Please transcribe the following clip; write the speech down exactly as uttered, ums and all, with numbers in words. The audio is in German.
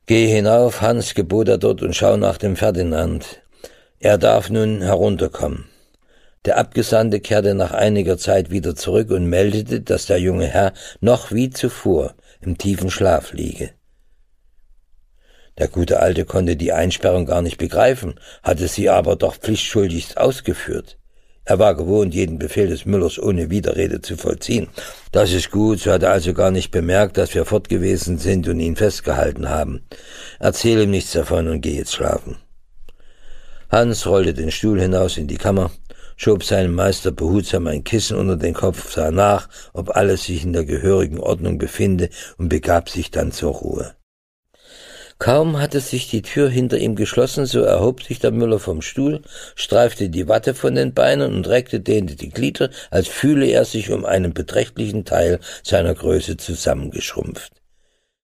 »Geh hinauf, Hans«, gebot er dort, »und schau nach dem Ferdinand. Er darf nun herunterkommen.« Der Abgesandte kehrte nach einiger Zeit wieder zurück und meldete, dass der junge Herr noch wie zuvor im tiefen Schlaf liege. Der gute Alte konnte die Einsperrung gar nicht begreifen, hatte sie aber doch pflichtschuldigst ausgeführt. Er war gewohnt, jeden Befehl des Müllers ohne Widerrede zu vollziehen. »Das ist gut, so hat er also gar nicht bemerkt, dass wir fort gewesen sind und ihn festgehalten haben. Erzähl ihm nichts davon und geh jetzt schlafen.« Hans rollte den Stuhl hinaus in die Kammer, schob seinem Meister behutsam ein Kissen unter den Kopf, sah nach, ob alles sich in der gehörigen Ordnung befinde und begab sich dann zur Ruhe. Kaum hatte sich die Tür hinter ihm geschlossen, so erhob sich der Müller vom Stuhl, streifte die Watte von den Beinen und reckte dehnte die Glieder, als fühle er sich um einen beträchtlichen Teil seiner Größe zusammengeschrumpft.